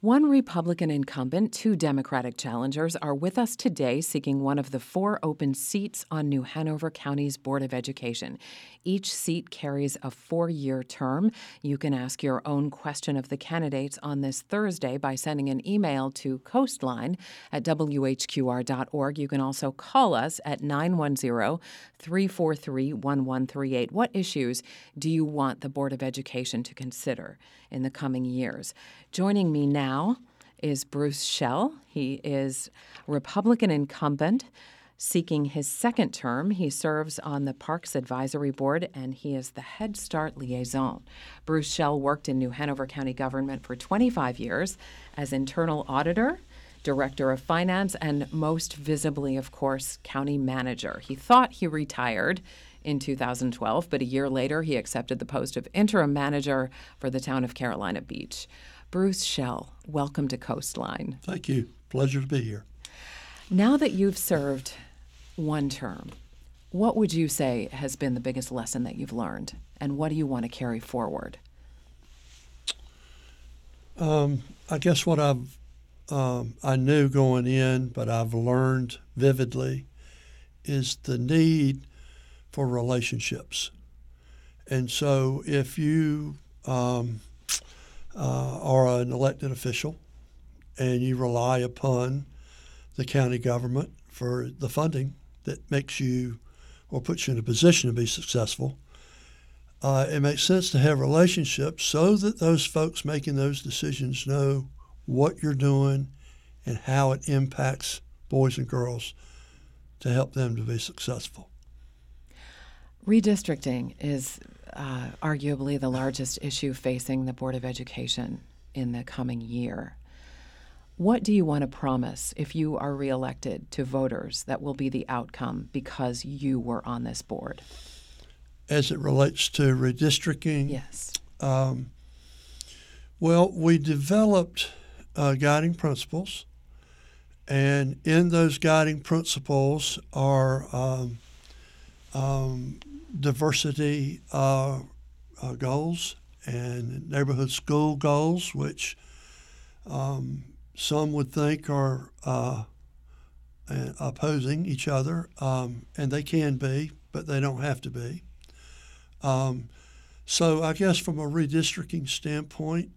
One Republican incumbent, two Democratic challengers are with us today seeking one of the 4 open seats on New Hanover County's Board of Education. Each seat carries a 4-year term. You can ask your own question of the candidates on this Thursday by sending an email to coastline@whqr.org. You can also call us at 910-343-1138. What issues do you want the Board of Education to consider in the coming years? Joining me now is Bruce Schell. He is Republican incumbent seeking his second term. He serves on the Parks Advisory Board, and he is the Head Start liaison. Bruce Schell worked in New Hanover County government for 25 years as internal auditor, director of finance, and most visibly, of course, county manager. He thought he retired in 2012, but a year later he accepted the post of interim manager for the town of Carolina Beach. Bruce Schell, welcome to Coastline. Thank you. Pleasure to be here. Now that you've served one term, what would you say has been the biggest lesson that you've learned, and what do you want to carry forward? I guess what I knew going in, but I've learned vividly, is the need for relationships. And so if you are an elected official and you rely upon the county government for the funding that makes you or puts you in a position to be successful, it makes sense to have relationships so that those folks making those decisions know what you're doing and how it impacts boys and girls to help them to be successful. Redistricting is arguably the largest issue facing the Board of Education in the coming year. What do you want to promise if you are reelected to voters that will be the outcome because you were on this board? As it relates to redistricting? Yes. Well, we developed guiding principles, and in those guiding principles are diversity goals and neighborhood school goals, which some would think are opposing each other, and they can be, but they don't have to be. So I guess from a redistricting standpoint,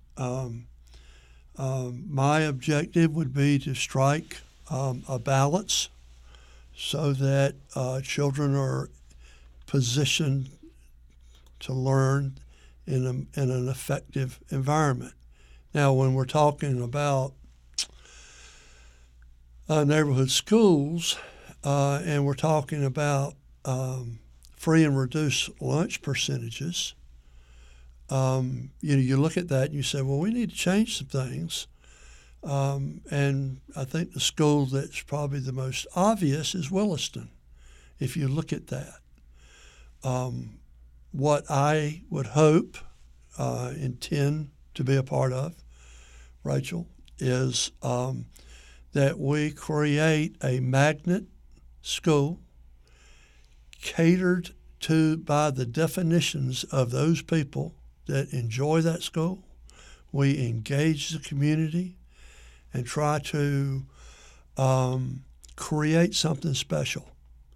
my objective would be to strike a balance so that children are positioned to learn in an effective environment. Now, when we're talking about neighborhood schools and we're talking about free and reduced lunch percentages, you look at that and you say, well, we need to change some things. And I think the school that's probably the most obvious is Williston, if you look at that. What I would hope, intend to be a part of, Rachel, is that we create a magnet school catered to by the definitions of those people that enjoy that school. We engage the community and try to create something special.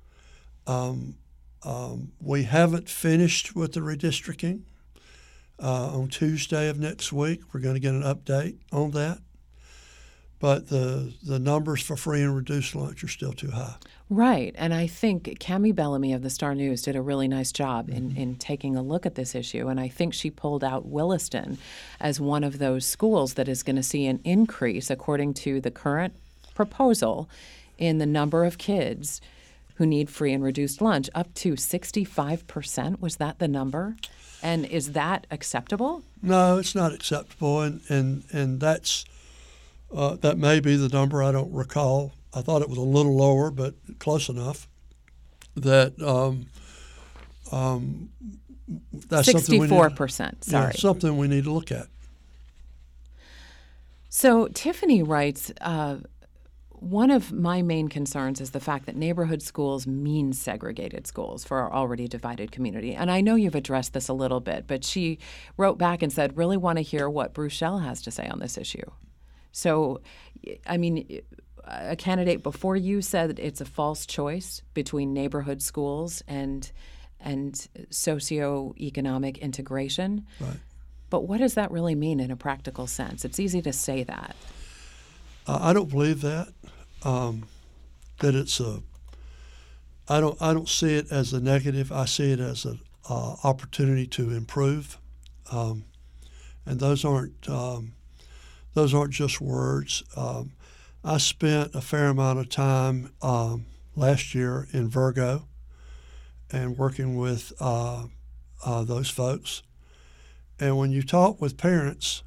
We haven't finished with the redistricting. On Tuesday of next week, we're going to get an update on that. But the numbers for free and reduced lunch are still too high. Right. And I think Cami Bellamy of the Star News did a really nice job in taking a look at this issue. And I think she pulled out Williston as one of those schools that is going to see an increase, according to the current proposal, in the number of kids who need free and reduced lunch, up to 65%. Was that the number? And is that acceptable? No, it's not acceptable. And that's that may be the number. I don't recall. I thought it was a little lower, but close enough. That that's 64%. Sorry, something we need to look at. So Tiffany writes, one of my main concerns is the fact that neighborhood schools mean segregated schools for our already divided community. And I know you've addressed this a little bit, but she wrote back and said, really want to hear what Bruce Schell has to say on this issue. So, I mean, a candidate before you said that it's a false choice between neighborhood schools and socioeconomic integration. Right. But what does that really mean in a practical sense? It's easy to say that. I don't believe that. That it's a. I don't see it as a negative. I see it as an opportunity to improve, and those aren't just words. I spent a fair amount of time last year in Virgo and working with those folks. And when you talk with parents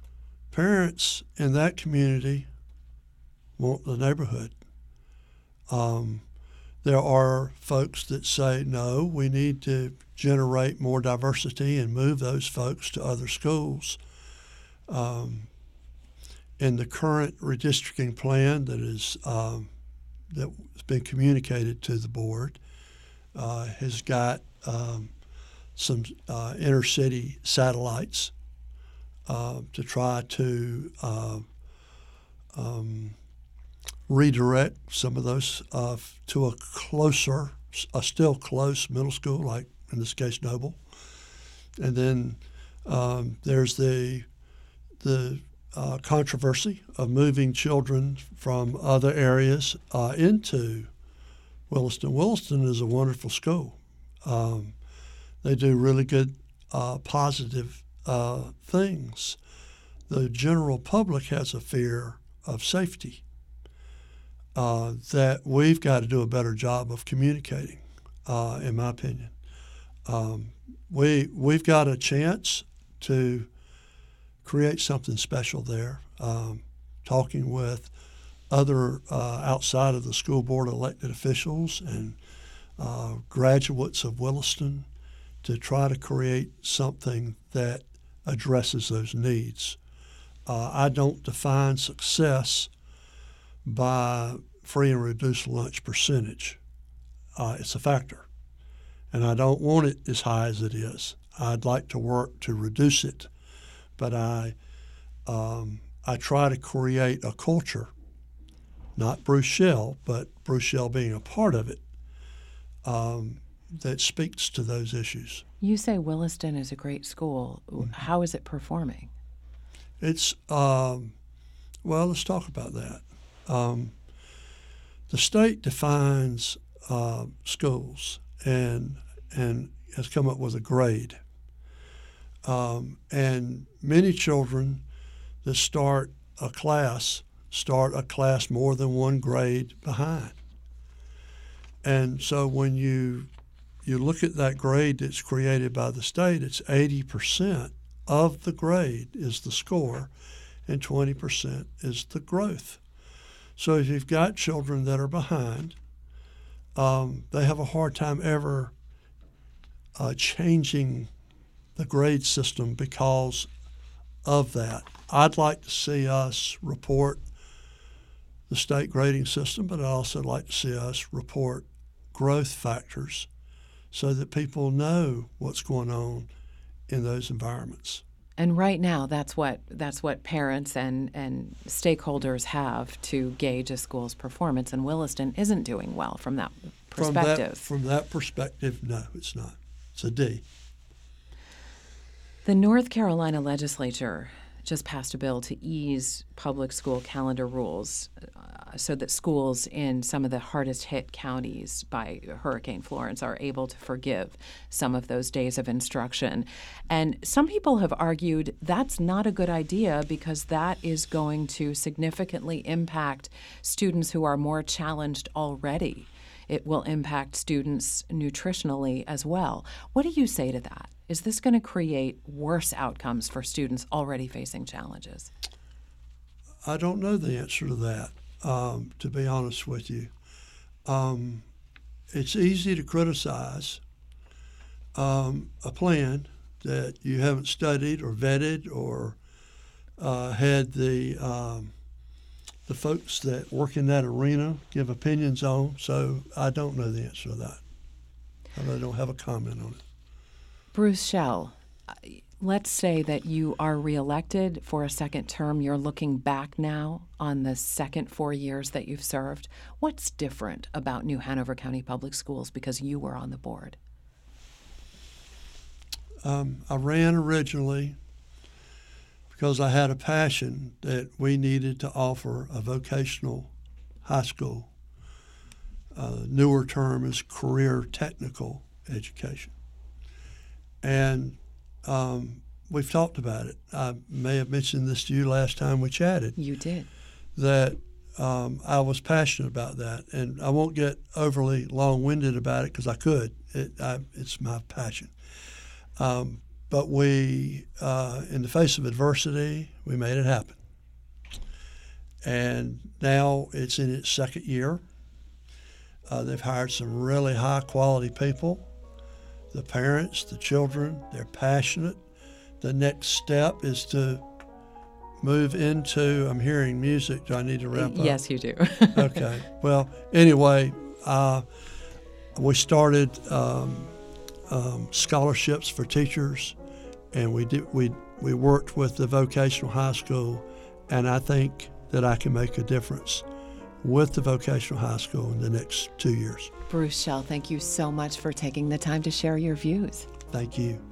in that community want the neighborhood. There are folks that say, no, we need to generate more diversity and move those folks to other schools. In the current redistricting plan that's been communicated to the board, has got some inner city satellites to try to redirect some of those to a still close middle school, like in this case Noble. And then there's the controversy of moving children from other areas into Williston. Williston is a wonderful school. They do really good, positive things. The general public has a fear of safety that we've got to do a better job of communicating, in my opinion. We've got a chance to create something special there. Talking with other outside of the school board elected officials and graduates of Williston to try to create something that addresses those needs. I don't define success by free and reduced lunch percentage. It's a factor, and I don't want it as high as it is. I'd like to work to reduce it, but I try to create a culture, not Bruce Schell, but Bruce Schell being a part of it, that speaks to those issues. You say Williston is a great school. How is it performing? It's, well, let's talk about that. The state defines schools and has come up with a grade. And many children that start a class more than one grade behind. And so when you look at that grade that's created by the state, it's 80% of the grade is the score and 20% is the growth. So if you've got children that are behind, they have a hard time ever changing the grade system because of that. I'd like to see us report the state grading system, but I'd also like to see us report growth factors so that people know what's going on in those environments. And right now, that's what parents and stakeholders have to gauge a school's performance. And Williston isn't doing well from that perspective. From that perspective, no, it's not. It's a D. The North Carolina legislature just passed a bill to ease public school calendar rules so that schools in some of the hardest hit counties by Hurricane Florence are able to forgive some of those days of instruction. And some people have argued that's not a good idea because that is going to significantly impact students who are more challenged already. It will impact students nutritionally as well. What do you say to that? Is this going to create worse outcomes for students already facing challenges? I don't know the answer to that, to be honest with you. It's easy to criticize a plan that you haven't studied or vetted or had the folks that work in that arena give opinions on. So I don't know the answer to that. I really don't have a comment on it. Bruce Schell, Let's say that you are reelected for a second term. You're looking back now on the second 4 years that you've served. What's different about New Hanover County Public Schools because you were on the board? I ran originally because I had a passion that we needed to offer a vocational high school. Newer term is career technical education. And we've talked about it. I may have mentioned this to you last time we chatted. You did. That I was passionate about that. And I won't get overly long-winded about it because I could. It's my passion. But we, in the face of adversity, we made it happen. And now it's in its second year. They've hired some really high-quality people. The parents, the children, they're passionate. The next step is to move into, I'm hearing music. Do I need to wrap up? Yes, you do. Okay. Well, anyway, we started scholarships for teachers, and we worked with the vocational high school, and I think that I can make a difference with the vocational high school in the next 2 years. Bruce Schell, thank you so much for taking the time to share your views. Thank you.